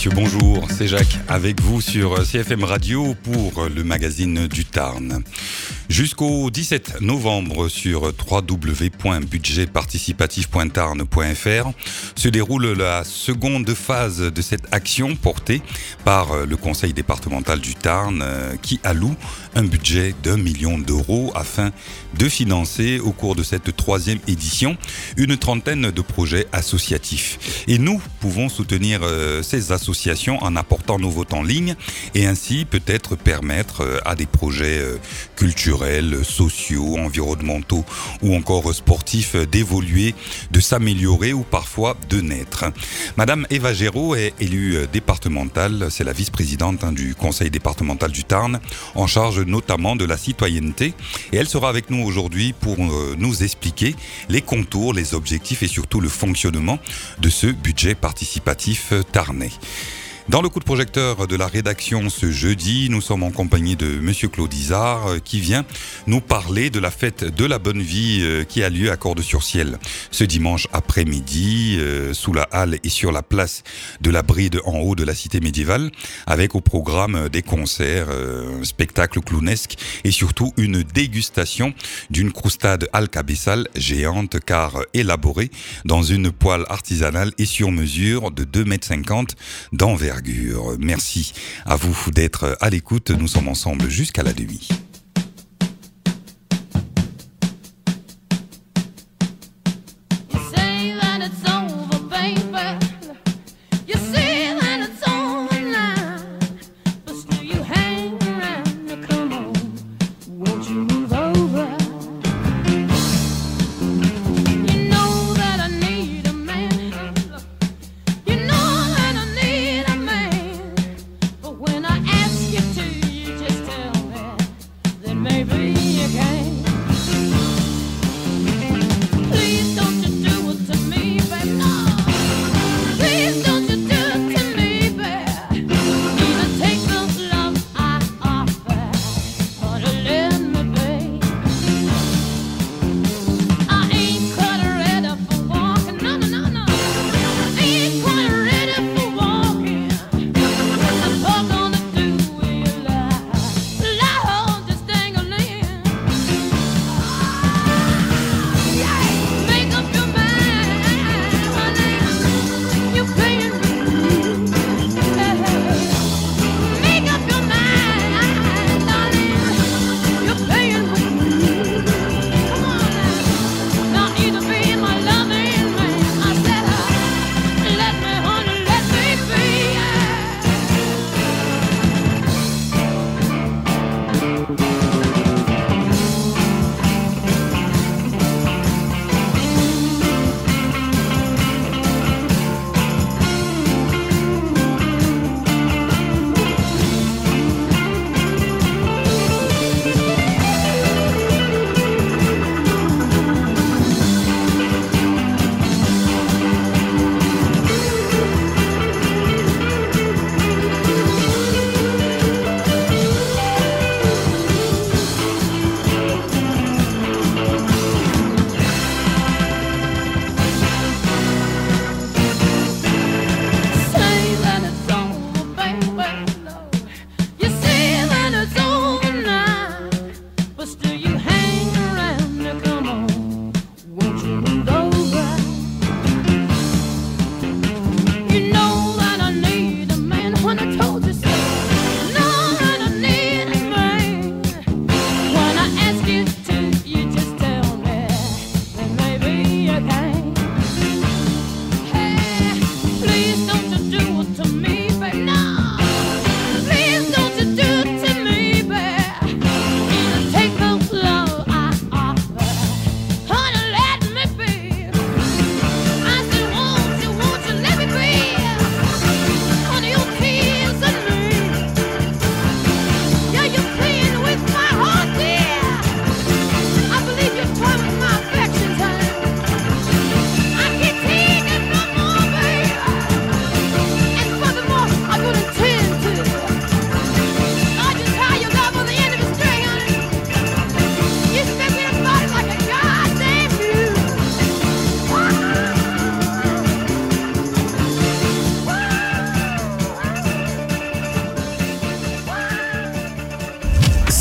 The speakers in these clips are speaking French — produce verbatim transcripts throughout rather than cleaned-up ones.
messieurs, bonjour, c'est Jacques avec vous sur C F M Radio pour le magazine du Tarn. Jusqu'au dix-sept novembre sur w w w point budget participatif point tarn point f r se déroule la seconde phase de cette action portée par le conseil départemental du Tarn qui alloue un budget d'un million d'euros afin de financer au cours de cette troisième édition une trentaine de projets associatifs. Et nous pouvons soutenir ces associations en apportant nos votes en ligne et ainsi peut-être permettre à des projets culturels, sociaux, environnementaux ou encore sportifs d'évoluer, de s'améliorer ou parfois de naître. Madame Eva Géraud est élue départementale, c'est la vice-présidente hein, du conseil départemental du Tarn, en charge notamment de la citoyenneté et elle sera avec nous aujourd'hui pour euh, nous expliquer les contours, les objectifs et surtout le fonctionnement de ce budget participatif tarnais. Dans le coup de projecteur de la rédaction ce jeudi, nous sommes en compagnie de Monsieur Claude Izard qui vient nous parler de la fête de la bonne vie qui a lieu à Cordes-sur-Ciel ce dimanche après-midi sous la halle et sur la place de la Bride en haut de la cité médiévale avec au programme des concerts, un spectacle clownesque et surtout une dégustation d'une croustade alcabassale géante car élaborée dans une poêle artisanale et sur mesure de deux mètres cinquante d'envergure. Merci à vous d'être à l'écoute. Nous sommes ensemble jusqu'à la nuit.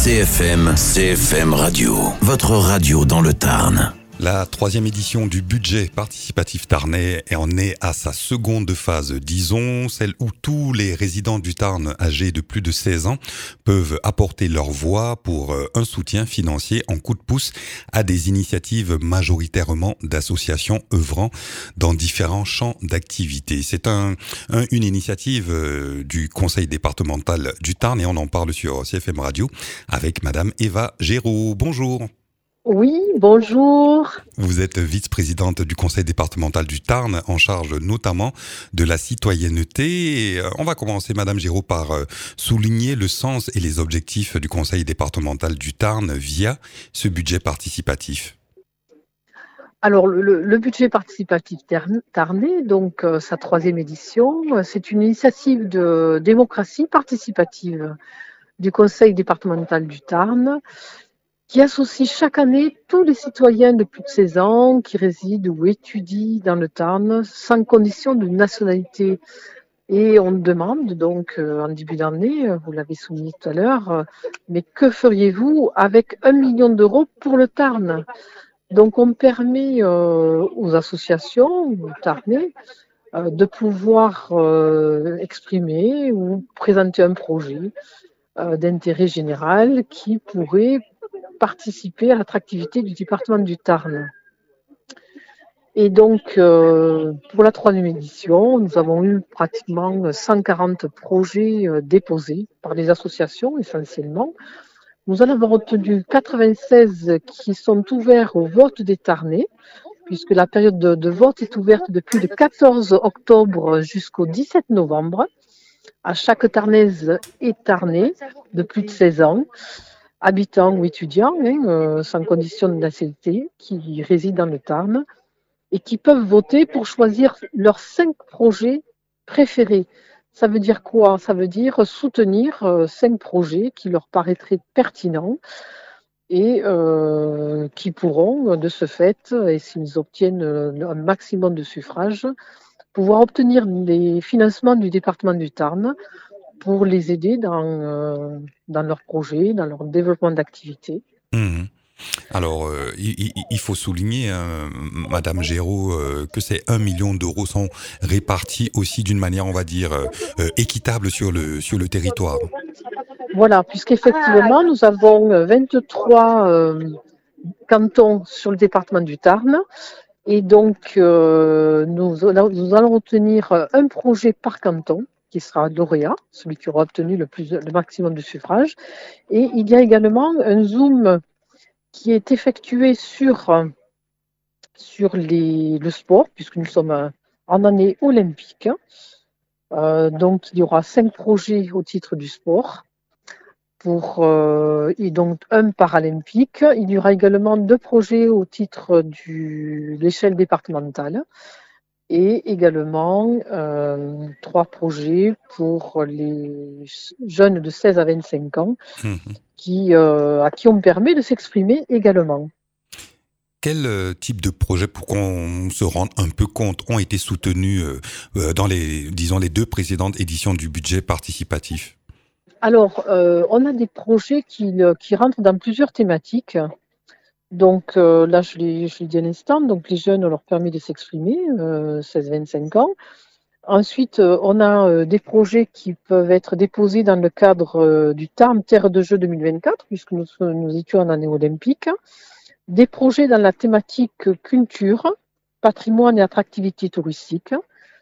C F M, C F M Radio, votre radio dans le Tarn. La troisième édition du budget participatif tarnais en est à sa seconde phase, disons, celle où tous les résidents du Tarn âgés de plus de seize ans peuvent apporter leur voix pour un soutien financier en coup de pouce à des initiatives majoritairement d'associations œuvrant dans différents champs d'activité. C'est un, un, une initiative du conseil départemental du Tarn et on en parle sur C F M Radio avec Madame Eva Géraud. Bonjour. Oui, bonjour. Vous êtes vice-présidente du conseil départemental du Tarn, en charge notamment de la citoyenneté. Et on va commencer, Madame Géraud, par souligner le sens et les objectifs du conseil départemental du Tarn via ce budget participatif. Alors, le, le budget participatif tarnais, donc euh, sa troisième édition, c'est une initiative de démocratie participative du conseil départemental du Tarn, qui associe chaque année tous les citoyens de plus de seize ans qui résident ou étudient dans le Tarn sans condition de nationalité. Et on demande donc euh, en début d'année, vous l'avez souligné tout à l'heure, euh, mais que feriez-vous avec un million d'euros pour le Tarn ? Donc on permet euh, aux associations, aux Tarnais, euh, de pouvoir euh, exprimer ou présenter un projet euh, d'intérêt général qui pourrait participer à l'attractivité du département du Tarn. Et donc, euh, pour la troisième édition, nous avons eu pratiquement cent quarante projets euh, déposés par les associations essentiellement. Nous en avons retenu quatre-vingt-seize qui sont ouverts au vote des Tarnais, puisque la période de, de vote est ouverte depuis le quatorze octobre jusqu'au dix-sept novembre, à chaque Tarnaise et Tarnais de plus de seize ans. Habitants ou étudiants, hein, euh, sans condition de nationalité, qui résident dans le Tarn et qui peuvent voter pour choisir leurs cinq projets préférés. Ça veut dire quoi ? Ça veut dire soutenir euh, cinq projets qui leur paraîtraient pertinents et euh, qui pourront, de ce fait, et s'ils obtiennent un maximum de suffrages, pouvoir obtenir les financements du département du Tarn pour les aider dans, euh, dans leurs projets, dans leur développement d'activité. Mmh. Alors, euh, il, il faut souligner, euh, Madame Géraud, euh, que ces un million d'euros sont répartis aussi d'une manière, on va dire, euh, équitable sur le, sur le territoire. Voilà, puisqu'effectivement, nous avons vingt-trois euh, cantons sur le département du Tarn. Et donc, euh, nous, nous allons retenir un projet par canton, qui sera lauréat, celui qui aura obtenu le, plus, le maximum de suffrages. Et il y a également un zoom qui est effectué sur, sur les, le sport, puisque nous sommes en année olympique. Euh, donc, il y aura cinq projets au titre du sport, pour, euh, et donc un paralympique. Il y aura également deux projets au titre de l'échelle départementale. Et également euh, trois projets pour les jeunes de seize à vingt-cinq ans mmh. qui, euh, à qui on permet de s'exprimer également. Quel type de projets, pour qu'on se rende un peu compte, ont été soutenus euh, dans les, disons, les deux précédentes éditions du budget participatif ? Alors, euh, on a des projets qui, qui rentrent dans plusieurs thématiques. Donc euh, là, je l'ai, je l'ai dit à l'instant, donc les jeunes, on leur permet de s'exprimer, euh, seize à vingt-cinq ans. Ensuite, euh, on a euh, des projets qui peuvent être déposés dans le cadre euh, du Tarn Terre de Jeux deux mille vingt-quatre, puisque nous, nous étions en année olympique. Des projets dans la thématique culture, patrimoine et attractivité touristique.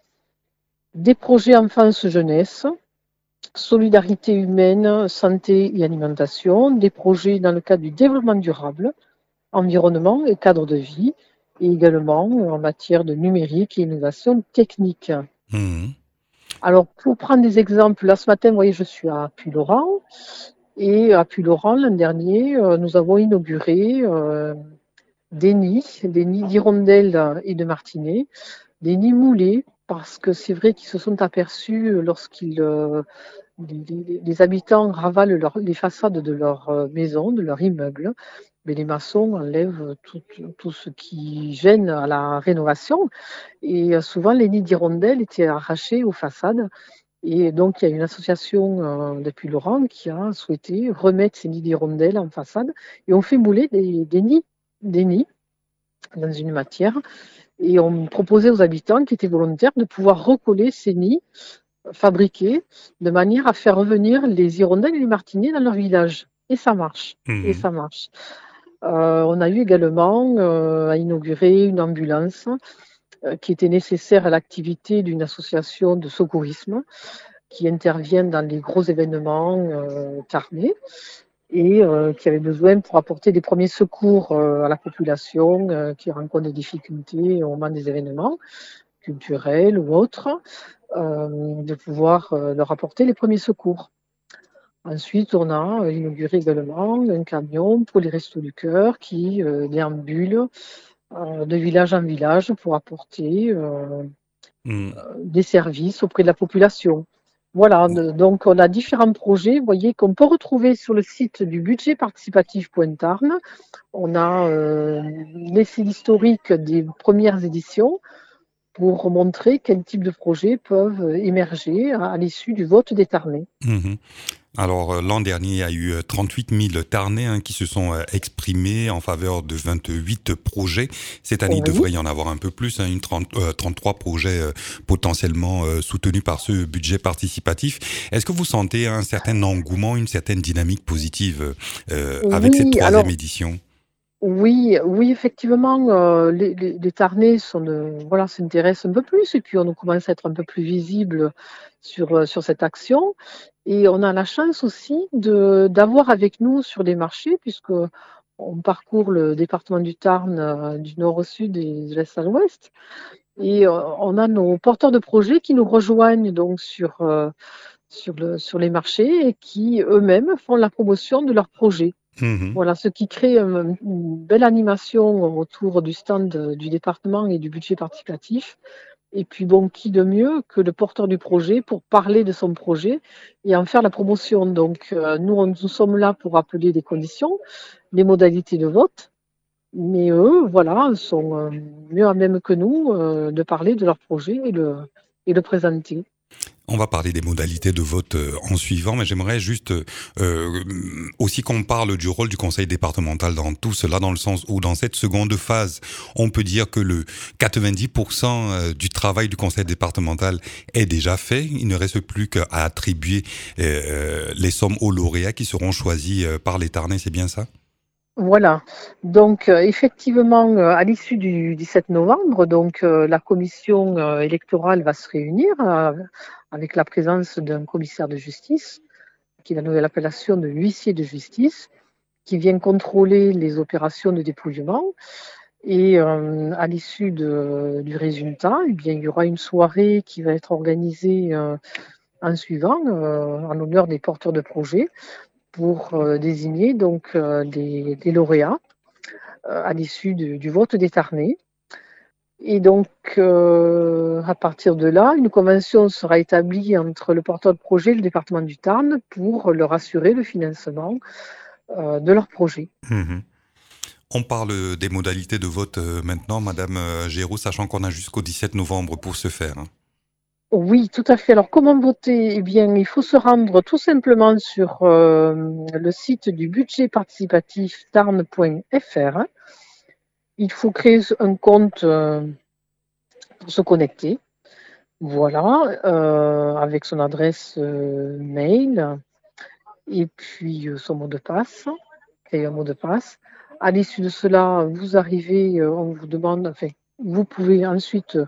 Des projets enfance-jeunesse, solidarité humaine, santé et alimentation. Des projets dans le cadre du développement durable, environnement et cadre de vie, et également en matière de numérique et innovation technique. Mmh. Alors, pour prendre des exemples, là, ce matin, vous voyez, je suis à Puylaurens, et à Puylaurens, l'an dernier, euh, nous avons inauguré euh, des nids, des nids d'hirondelles et de martinets, des nids moulés, parce que c'est vrai qu'ils se sont aperçus lorsqu'ils... Euh, les, les, les habitants ravalent leur, les façades de leur euh, maison, de leur immeuble, mais les maçons enlèvent tout, tout ce qui gêne à la rénovation. Et souvent, les nids d'hirondelles étaient arrachés aux façades. Et donc, il y a une association euh, depuis Laurent qui a souhaité remettre ces nids d'hirondelles en façade et on fait mouler des, des nids, des nids dans une matière. Et on proposait aux habitants qui étaient volontaires de pouvoir recoller ces nids fabriqués de manière à faire revenir les hirondelles et les martinets dans leur village. Et ça marche. Et Mhm. ça marche. Euh, on a eu également euh, à inaugurer une ambulance euh, qui était nécessaire à l'activité d'une association de secourisme qui intervient dans les gros événements euh, tarnais et euh, qui avait besoin pour apporter des premiers secours euh, à la population euh, qui rencontre des difficultés au moment des événements culturels ou autres, euh, de pouvoir euh, leur apporter les premiers secours. Ensuite, on a euh, inauguré également un camion pour les Restos du Cœur qui euh, déambule euh, de village en village pour apporter euh, Mhm. des services auprès de la population. Voilà, de- donc on a différents projets, vous voyez, qu'on peut retrouver sur le site du budget participatif.tarn. On a euh, laissé l'historique des premières éditions pour montrer quel type de projets peuvent émerger à, à l'issue du vote des Tarnais. Mhm. Alors, euh, l'an dernier, il y a eu euh, trente-huit mille Tarnais hein, qui se sont euh, exprimés en faveur de vingt-huit projets. Cette année, il Oui. devrait y en avoir un peu plus, hein, une trente, euh, trente-trois projets euh, potentiellement euh, soutenus par ce budget participatif. Est-ce que vous sentez un certain engouement, une certaine dynamique positive euh, avec cette Oui, troisième alors édition? oui, oui, effectivement, euh, les, les, les Tarnais sont de- voilà, s'intéressent un peu plus et puis on commence à être un peu plus visible sur, euh, sur cette action. Et on a la chance aussi de d'avoir avec nous sur les marchés, puisque on parcourt le département du Tarn euh, du nord au sud et de l'est à l'ouest. Et euh, on a nos porteurs de projets qui nous rejoignent donc sur, euh, sur, le, sur les marchés et qui eux-mêmes font la promotion de leurs projets. Mhm. Voilà, ce qui crée un- une belle animation autour du stand euh, du département et du budget participatif. Et puis bon, qui de mieux que le porteur du projet pour parler de son projet et en faire la promotion. Donc euh, nous, on- nous sommes là pour rappeler les conditions, les modalités de vote, mais eux, voilà, sont euh, mieux à même que nous euh, de parler de leur projet et le, et le présenter. On va parler des modalités de vote euh, en suivant, mais j'aimerais juste euh, aussi qu'on parle du rôle du conseil départemental dans tout cela, dans le sens où dans cette seconde phase, on peut dire que le quatre-vingt-dix pour cent euh, du travail du conseil départemental est déjà fait. Il ne reste plus qu'à attribuer euh, les sommes aux lauréats qui seront choisis euh, par les Tarnais, c'est bien ça? Voilà. Donc, euh, effectivement, euh, à l'issue du dix-sept novembre, donc euh, la commission euh, électorale va se réunir euh, avec la présence d'un commissaire de justice, qui a la nouvelle appellation de huissier de justice, qui vient contrôler les opérations de dépouillement. Et euh, à l'issue de- du résultat, eh bien, il y aura une soirée qui va être organisée euh, en suivant, euh, en l'honneur des porteurs de projets, pour euh, désigner donc euh, des, des lauréats euh, à l'issue du, du vote des Tarnais. Et donc, euh, à partir de là, une convention sera établie entre le porteur de projet et le département du Tarn pour leur assurer le financement euh, de leur projet. Mhm. On parle des modalités de vote euh, maintenant, Madame euh, Géraud, sachant qu'on a jusqu'au dix-sept novembre pour ce faire, hein. Oui, tout à fait. Alors, comment voter? Eh bien, il faut se rendre tout simplement sur euh, le site du budget participatif tarn point f r. Il faut créer un compte euh, pour se connecter. Voilà, euh, avec son adresse euh, mail et puis euh, son mot de passe, créer un mot de passe. À l'issue de cela, vous arrivez, euh, on vous demande, enfin, vous pouvez ensuite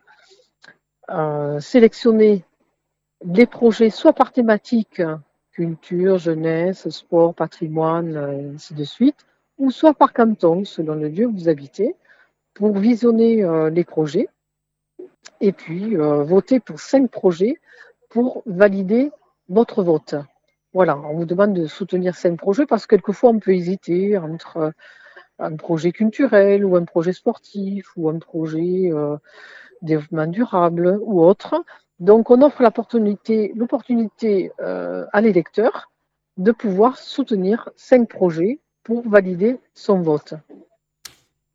euh, sélectionner les projets soit par thématique, culture, jeunesse, sport, patrimoine, euh, ainsi de suite, ou soit par canton, selon le lieu où vous habitez, pour visionner euh, les projets et puis euh, voter pour cinq projets pour valider votre vote. Voilà, on vous demande de soutenir cinq projets parce que quelquefois on peut hésiter entre un projet culturel ou un projet sportif ou un projet euh, développement durable ou autre. Donc on offre l'opportunité, l'opportunité euh, à l'électeur de pouvoir soutenir cinq projets pour valider son vote.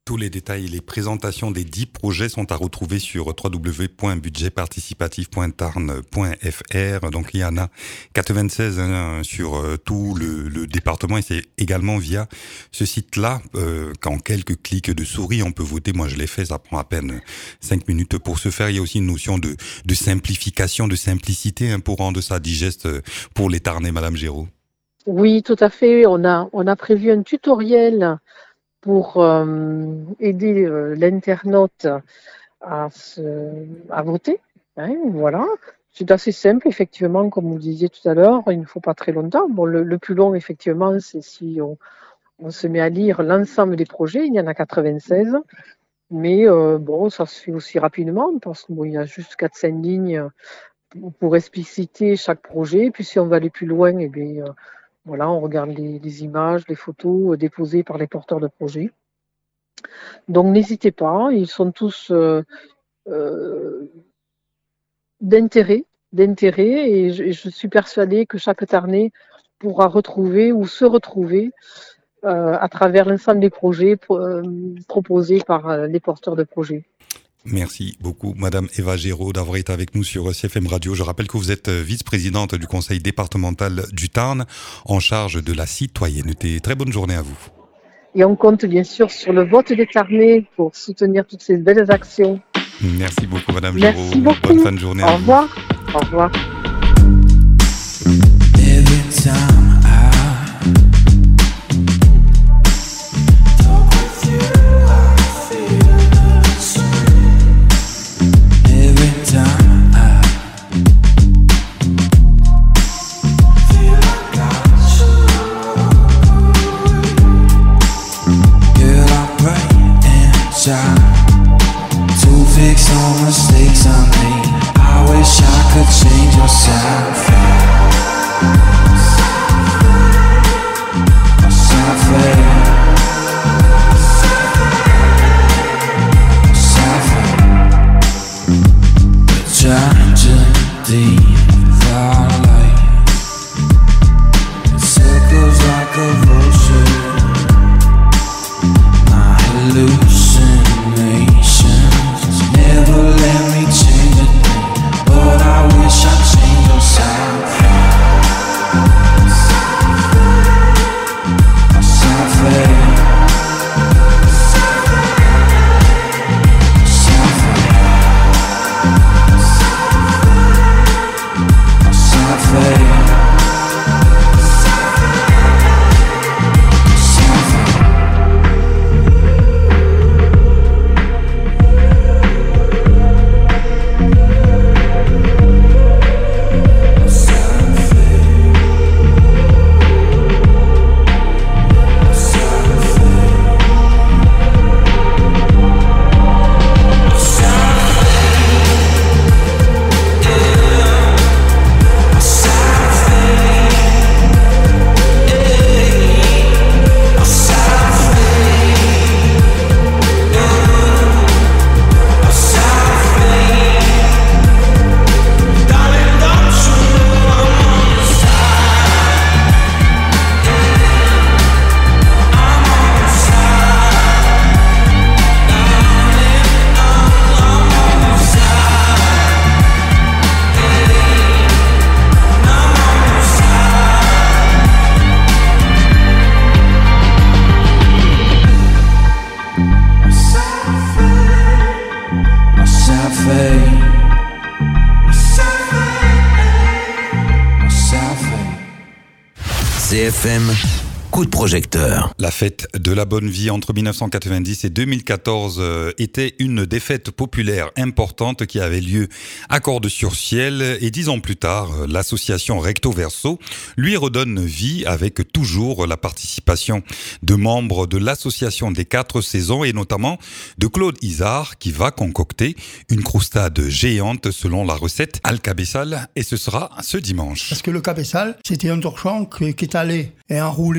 Tous les détails et les présentations des dix projets sont à retrouver sur w w w point budget participatif point tarn point f r. Donc il y en a quatre-vingt-seize hein, sur euh, tout le, le département et c'est également via ce site-là euh, qu'en quelques clics de souris on peut voter. Moi je l'ai fait, ça prend à peine cinq minutes pour se faire. Il y a aussi une notion de, de simplification, de simplicité hein, pour rendre ça digeste pour les Tarnais, Madame Géraud. Oui, tout à fait. On a, on a prévu un tutoriel pour euh, aider euh, l'internaute à, se, à voter. Hein, voilà. C'est assez simple, effectivement, comme vous disiez tout à l'heure. Il ne faut pas très longtemps. Bon, le, le plus long, effectivement, c'est si on, on se met à lire l'ensemble des projets. Il y en a quatre-vingt-seize. Mais euh, bon, ça se fait aussi rapidement parce qu'il bon, y a juste quatre cinq lignes pour, pour expliciter chaque projet. Puis si on va aller plus loin, eh bien, euh, voilà, on regarde les, les images, les photos euh, déposées par les porteurs de projets. Donc n'hésitez pas, ils sont tous euh, euh, d'intérêt, d'intérêt et je, je suis persuadée que chaque Tarnais pourra retrouver ou se retrouver euh, à travers l'ensemble des projets pro, euh, proposés par euh, les porteurs de projets. Merci beaucoup, Madame Eva Géraud, d'avoir été avec nous sur C F M Radio. Je rappelle que vous êtes vice-présidente du conseil départemental du Tarn, en charge de la citoyenneté. Très bonne journée à vous. Et on compte bien sûr sur le vote des Tarnais pour soutenir toutes ces belles actions. Merci beaucoup, Madame Géraud. Merci beaucoup. Bonne fin de journée Au à revoir. vous. Au revoir. To fix all mistakes I made, I wish I could change yourself. Tragedy of our life, it circles like a vulture. My hallucinations never let me change a thing, but I wish I'd change yourself. C F M, coup de projecteur. La fête de la bonne vie entre dix-neuf cent quatre-vingt-dix et deux mille quatorze euh, était une des fêtes populaires importantes qui avait lieu à Cordes-sur-Ciel et dix ans plus tard, l'association Recto Verso lui redonne vie avec toujours la participation de membres de l'association des quatre saisons et notamment de Claude Isard qui va concocter une croustade géante selon la recette Alcabessal et ce sera ce dimanche. Parce que le cabeçal, c'était un torchon qui est allé et enroulé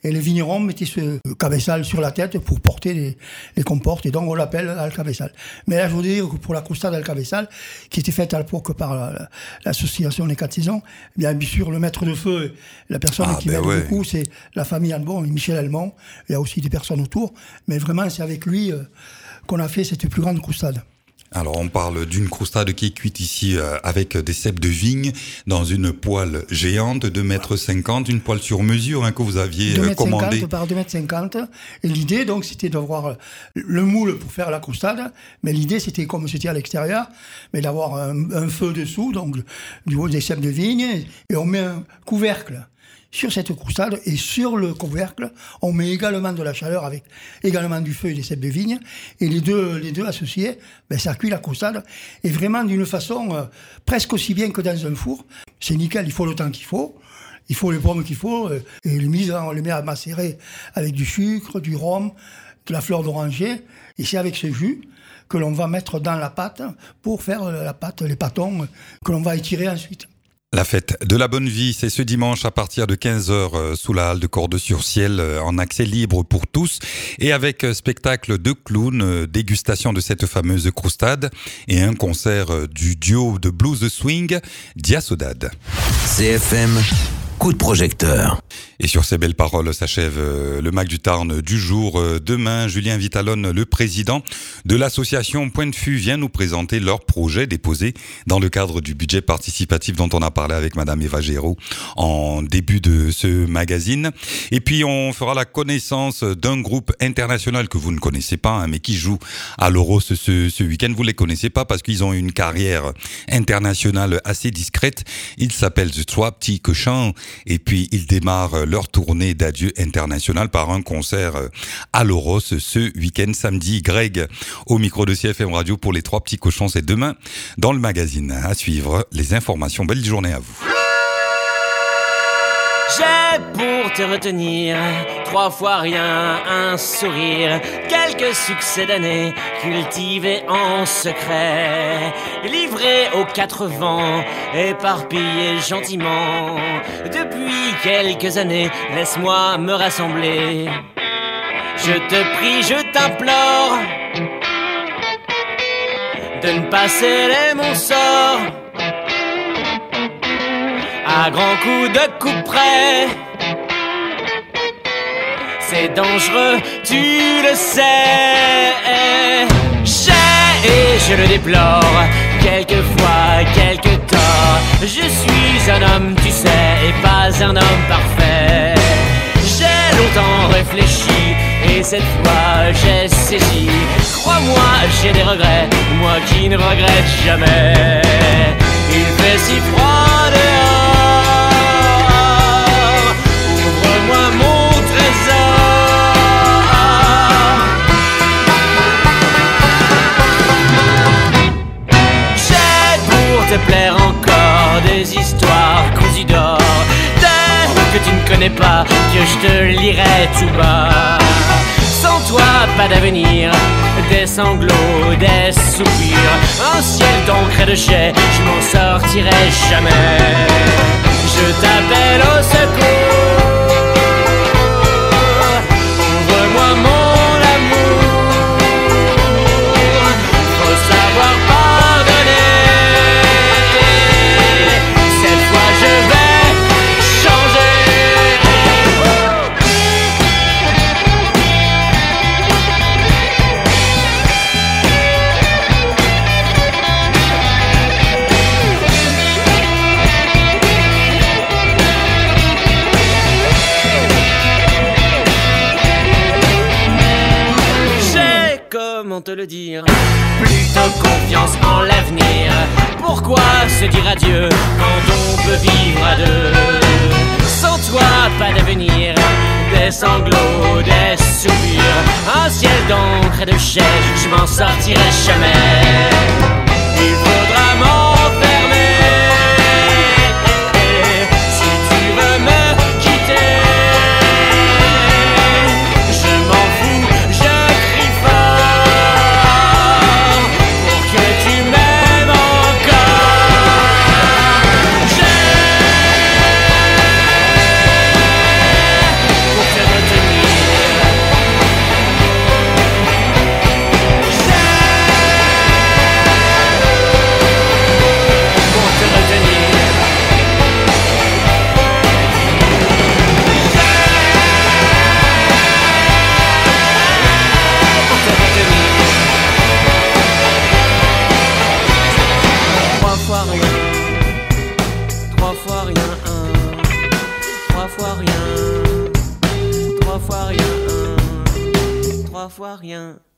Et les vignerons mettaient ce cabessal sur la tête pour porter les, les comportes. Et donc, on l'appelle Alcabessal. Mais là, je voudrais dire que pour la croustade Alcabessal, qui était faite à l'époque par la, la, l'association des quatre saisons, bien, bien sûr, le maître de feu, la personne ah, qui ben m'aide ouais. beaucoup, c'est la famille Albon et Michel Almont. Il y a aussi des personnes autour. Mais vraiment, c'est avec lui euh, qu'on a fait cette plus grande croustade. Alors, on parle d'une croustade qui est cuite ici euh, avec des cèpes de vigne dans une poêle géante de deux mètres cinquante, une poêle sur mesure hein, que vous aviez euh, commandée. deux mètres cinquante par deux mètres cinquante. Et l'idée, donc, c'était d'avoir le moule pour faire la croustade. Mais l'idée, c'était comme c'était à l'extérieur, mais d'avoir un, un feu dessous, donc du haut des cèpes de vigne, et on met un couvercle sur cette croustade, et sur le couvercle, on met également de la chaleur avec également du feu et des cèpes de vigne, et les deux, les deux associés, ben, ça cuit la croustade, et vraiment d'une façon euh, presque aussi bien que dans un four. C'est nickel, il faut le temps qu'il faut, il faut les pommes qu'il faut, euh, et les mises, on les met à macérer avec du sucre, du rhum, de la fleur d'oranger, et c'est avec ce jus que l'on va mettre dans la pâte pour faire la pâte, les pâtons que l'on va étirer ensuite. La fête de la bonne vie, c'est ce dimanche à partir de quinze heures euh, sous la halle de Cordes-sur-Ciel, euh, en accès libre pour tous et avec euh, spectacle de clowns, euh, dégustation de cette fameuse croustade et un concert euh, du duo de blues swing Diasodade. C F M, coup de projecteur. Et sur ces belles paroles s'achève euh, le Mac du Tarn du jour. Euh, demain, Julien Vitalone, le président de l'association Point de Fût, vient nous présenter leur projet déposé dans le cadre du budget participatif dont on a parlé avec Madame Eva Géraud en début de ce magazine. Et puis, on fera la connaissance d'un groupe international que vous ne connaissez pas, hein, mais qui joue à l'Euros ce, ce week-end. Vous les connaissez pas parce qu'ils ont une carrière internationale assez discrète. Ils s'appellent The Trois Petits Cochons et puis ils démarrent leur tournée d'adieu internationale par un concert à l'Euros ce week-end samedi. Greg au micro de C F M Radio pour les Trois Petits Cochons, c'est demain dans le magazine. À suivre les informations. Belle journée à vous. J'ai pour te retenir trois fois rien, un sourire, quelques succès d'années cultivés en secret, livrés aux quatre vents, éparpillés gentiment. Depuis quelques années, laisse-moi me rassembler. Je te prie, je t'implore de ne pas sceller mon sort à grands coups de coup près. C'est dangereux, tu le sais. J'ai, et je le déplore, quelquefois quelques torts. Je suis un homme, tu sais, et pas un homme parfait. J'ai longtemps réfléchi, et cette fois j'ai saisi. Crois-moi, j'ai des regrets, moi qui ne regrette jamais. Il fait si froid dehors, ouvre-moi mon trésor. J'ai pour te plaire encore des histoires cousues d'or, telles que tu ne connais pas, que je te lirai tout bas. Sans toi, pas d'avenir, des sanglots, des soupirs, un ciel d'encre et de jet, je m'en sortirai jamais. Je t'appelle au secours, ouvre-moi mon amour. Faut savoir pardonner, cette fois je vais changer. Comment te le dire, plutôt confiance en l'avenir. Pourquoi se dire adieu quand on peut vivre à deux? Sans toi, pas d'avenir, des sanglots, des soupirs, un ciel d'encre et de chaise, je m'en sortirai jamais. Il faudra m'enfermer si tu veux me quitter. Je m'en fous, je crie fort pour que tu m'aimes encore. J'ai pour te trois fois rien.